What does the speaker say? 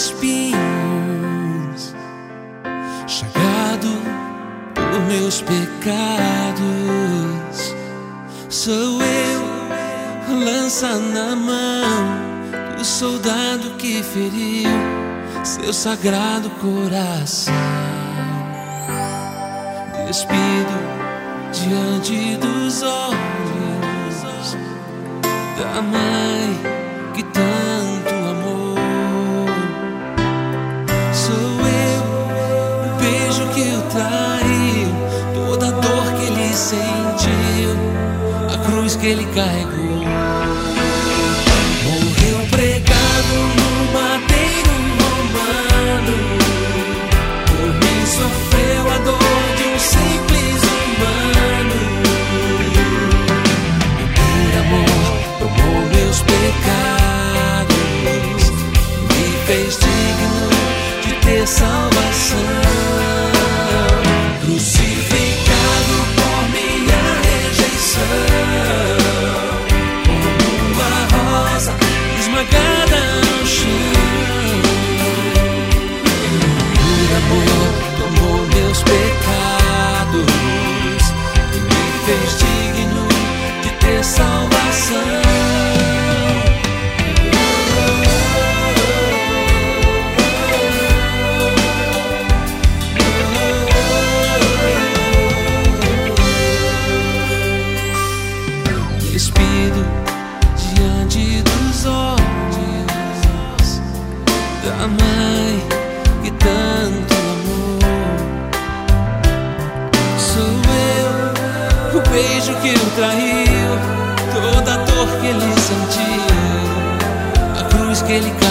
espinhos, chagado por meus pecados. Sou eu, lança na mão do soldado que feriu seu sagrado coração. Despido diante dos olhos da mãe que tanto amou. Sou eu, o beijo que o traiu, toda a dor que ele sentiu, a cruz que ele carregou. Morreu pregado no madeiro romano, por mim sofreu a dor de um simples humano. E por amor tomou meus pecados, me fez digno de ter salvação. Crucificado por minha rejeição, esmagada no chão. Por amor tomou meus pecados e me fez digno de ter salvação. Despido diante dos olhos da mãe que tanto amou. Sou eu, o beijo que o traiu, toda a dor que ele sentiu, a cruz que ele carregou.